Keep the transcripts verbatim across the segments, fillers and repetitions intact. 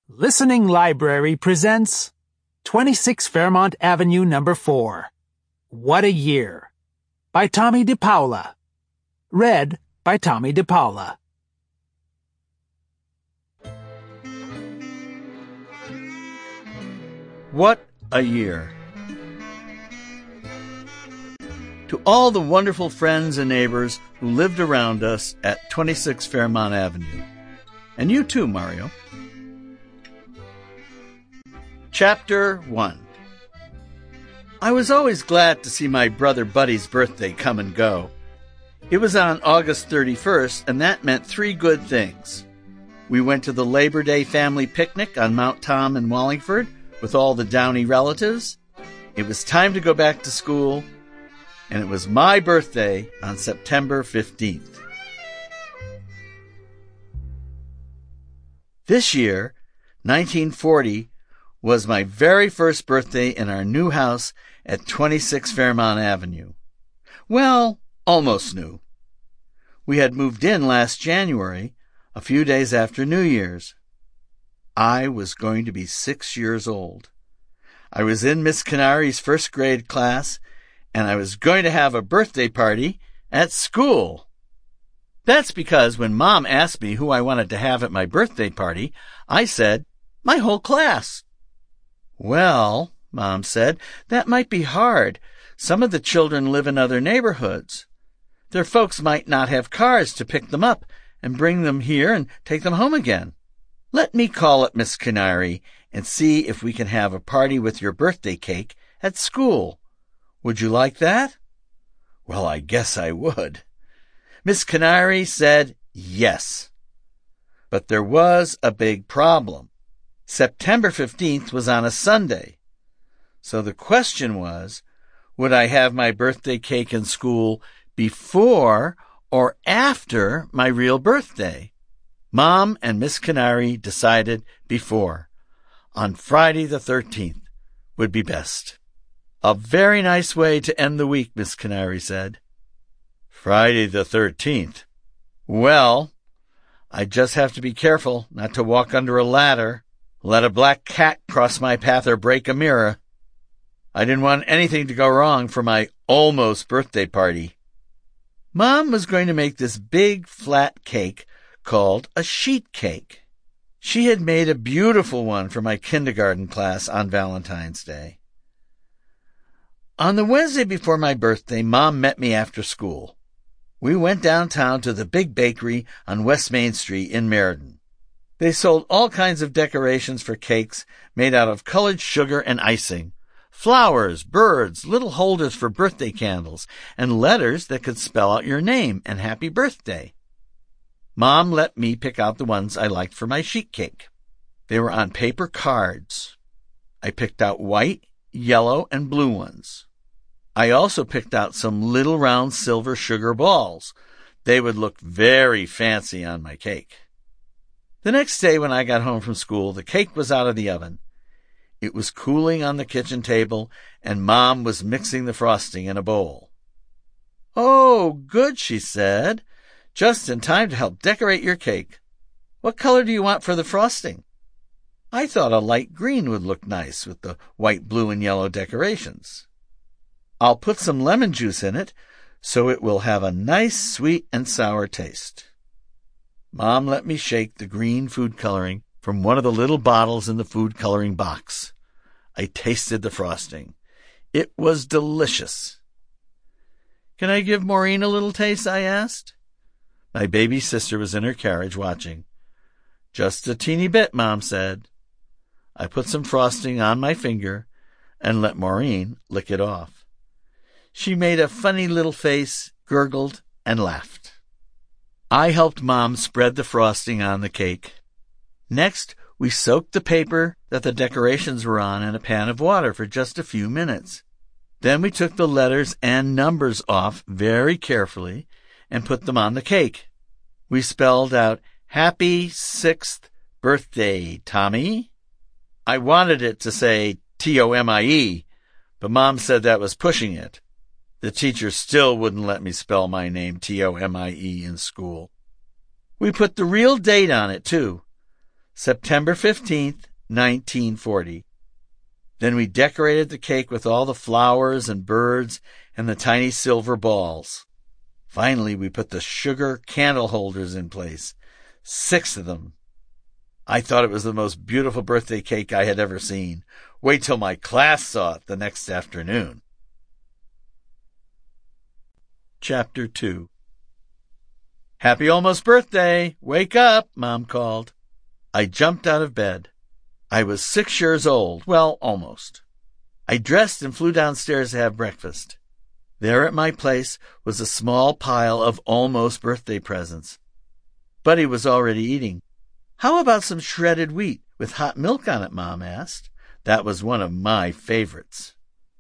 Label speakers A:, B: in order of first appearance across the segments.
A: Listening Library presents twenty-six Fairmont Avenue Number four. What a Year by Tommy DePaula. Read by Tommy DePaula.
B: What a year. To all the wonderful friends and neighbors who lived around us at twenty-six Fairmont Avenue. And you too, Mario. Chapter one. I was always glad to see my brother Buddy's birthday come and go. It was on August thirty-first, and that meant three good things. We went to the Labor Day family picnic on Mount Tom in Wallingford with all the Downey relatives. It was time to go back to school, and it was my birthday on September fifteenth. This year, nineteen forty, was my very first birthday in our new house at twenty-six Fairmont Avenue. Well, almost new. We had moved in last January, a few days after New Year's. I was going to be six years old. I was in Miss Canari's first grade class, and I was going to have a birthday party at school. That's because when Mom asked me who I wanted to have at my birthday party, I said, my whole class. Well, Mom said, that might be hard. Some of the children live in other neighborhoods. Their folks might not have cars to pick them up and bring them here and take them home again. Let me call up Miss Canary and see if we can have a party with your birthday cake at school. Would you like that? Well, I guess I would. Miss Canary said yes. But there was a big problem. September fifteenth was on a Sunday. So the question was, would I have my birthday cake in school before or after my real birthday? Mom and Miss Canary decided before. On Friday the thirteenth would be best. A very nice way to end the week, Miss Canary said. Friday the thirteenth. Well, I just have to be careful not to walk under a ladder, let a black cat cross my path, or break a mirror. I didn't want anything to go wrong for my almost birthday party. Mom was going to make this big flat cake called a sheet cake. She had made a beautiful one for my kindergarten class on Valentine's Day. On the Wednesday before my birthday, Mom met me after school. We went downtown to the big bakery on West Main Street in Meriden. They sold all kinds of decorations for cakes made out of colored sugar and icing, flowers, birds, little holders for birthday candles, and letters that could spell out your name and happy birthday. Mom let me pick out the ones I liked for my sheet cake. They were on paper cards. I picked out white, yellow, and blue ones. I also picked out some little round silver sugar balls. They would look very fancy on my cake. The next day when I got home from school, the cake was out of the oven. It was cooling on the kitchen table, and Mom was mixing the frosting in a bowl. Oh, good, she said. Just in time to help decorate your cake. What color do you want for the frosting? I thought a light green would look nice with the white, blue, and yellow decorations. I'll put some lemon juice in it so it will have a nice sweet and sour taste. Mom let me shake the green food coloring from one of the little bottles in the food coloring box. I tasted the frosting. It was delicious. Can I give Maureen a little taste? I asked. My baby sister was in her carriage watching. Just a teeny bit, Mom said. I put some frosting on my finger and let Maureen lick it off. She made a funny little face, gurgled, and laughed. I helped Mom spread the frosting on the cake. Next, we soaked the paper that the decorations were on in a pan of water for just a few minutes. Then we took the letters and numbers off very carefully and put them on the cake. We spelled out, Happy sixth birthday, Tommy. I wanted it to say T O M I E, but Mom said that was pushing it. The teacher still wouldn't let me spell my name T O M I E in school. We put the real date on it, too. September fifteenth, nineteen forty. Then we decorated the cake with all the flowers and birds and the tiny silver balls. Finally, we put the sugar candle holders in place, six of them. I thought it was the most beautiful birthday cake I had ever seen. Wait till my class saw it the next afternoon. Chapter two. Happy almost birthday! Wake up, Mom called. I jumped out of bed. I was six years old. Well, almost. I dressed and flew downstairs to have breakfast. There at my place was a small pile of almost birthday presents. Buddy was already eating. How about some shredded wheat with hot milk on it, Mom asked. That was one of my favorites.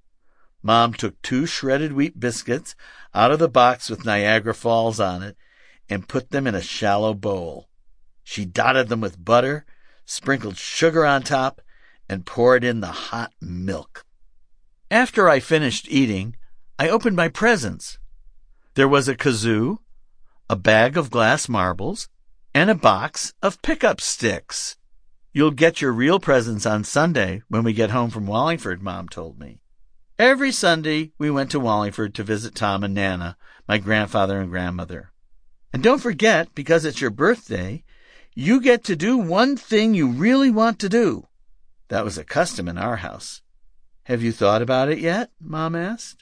B: Mom took two shredded wheat biscuits out of the box with Niagara Falls on it and put them in a shallow bowl. She dotted them with butter, sprinkled sugar on top, and poured in the hot milk. After I finished eating, I opened my presents. There was a kazoo, a bag of glass marbles, and a box of pickup sticks. You'll get your real presents on Sunday when we get home from Wallingford, Mom told me. Every Sunday, we went to Wallingford to visit Tom and Nana, my grandfather and grandmother. And don't forget, because it's your birthday, you get to do one thing you really want to do. That was a custom in our house. Have you thought about it yet? Mom asked.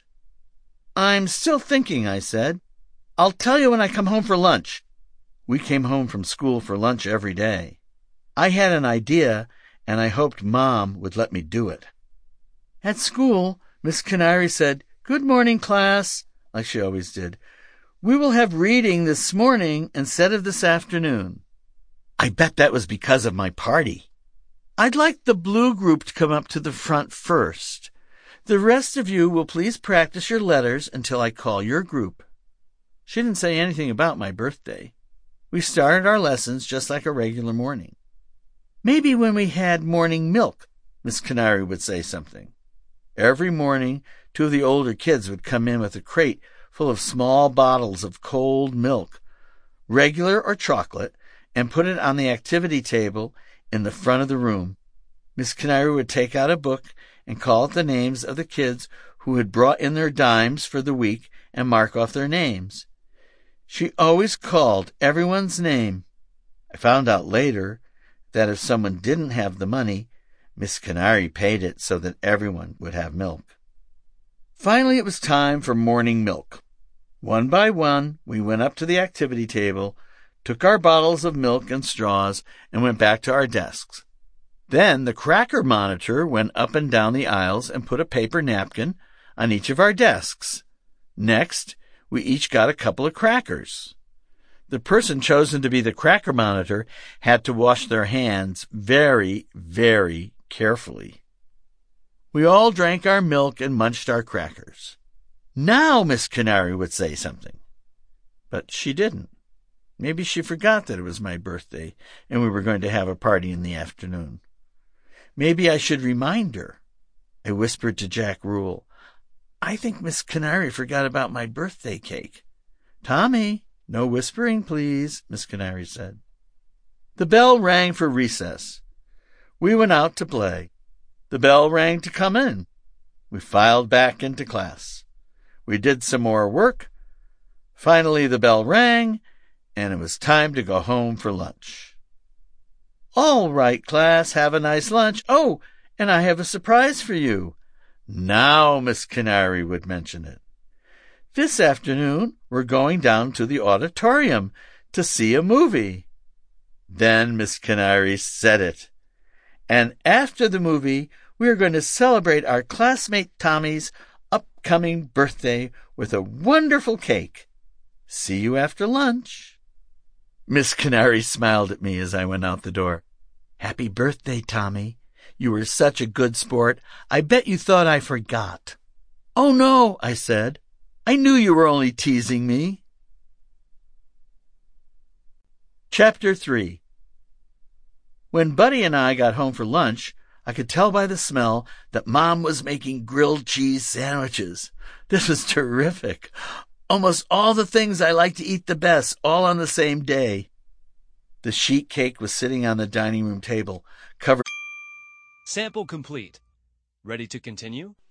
B: I'm still thinking, I said. I'll tell you when I come home for lunch. We came home from school for lunch every day. I had an idea, and I hoped Mom would let me do it. At school, Miss Canary said, "Good morning, class," like she always did. "We will have reading this morning instead of this afternoon." I bet that was because of my party. I'd like the blue group to come up to the front first. The rest of you will please practice your letters until I call your group. She didn't say anything about my birthday. We started our lessons just like a regular morning. Maybe when we had morning milk, Miss Canary would say something. Every morning, two of the older kids would come in with a crate full of small bottles of cold milk, regular or chocolate, and put it on the activity table in the front of the room. Miss Canary would take out a book and call out the names of the kids who had brought in their dimes for the week and mark off their names. She always called everyone's name. I found out later that if someone didn't have the money, Miss Canary paid it so that everyone would have milk. Finally, it was time for morning milk. One by one, we went up to the activity table, took our bottles of milk and straws, and went back to our desks. Then the cracker monitor went up and down the aisles and put a paper napkin on each of our desks. Next, we each got a couple of crackers. The person chosen to be the cracker monitor had to wash their hands very, very carefully. We all drank our milk and munched our crackers. Now Miss Canary would say something. But she didn't. Maybe she forgot that it was my birthday and we were going to have a party in the afternoon. Maybe I should remind her. I whispered to Jack Rule, "I think Miss Canary forgot about my birthday cake." "Tommy, no whispering, please," Miss Canary said. The bell rang for recess. We went out to play. The bell rang to come in. We filed back into class. We did some more work. Finally, the bell rang, and it was time to go home for lunch. "All right, class, have a nice lunch. Oh, and I have a surprise for you." Now Miss Canary would mention it. "This afternoon, we're going down to the auditorium to see a movie." Then Miss Canary said it. "And after the movie, we are going to celebrate our classmate Tommy's upcoming birthday with a wonderful cake. See you after lunch." Miss Canary smiled at me as I went out the door. "Happy birthday, Tommy. You were such a good sport. I bet you thought I forgot." "Oh, no," I said. "I knew you were only teasing me." Chapter three. When Buddy and I got home for lunch, I could tell by the smell that Mom was making grilled cheese sandwiches. This was terrific. Almost all the things I like to eat the best, all on the same day. The sheet cake was sitting on the dining room table, covered.
C: Sample complete. Ready to continue?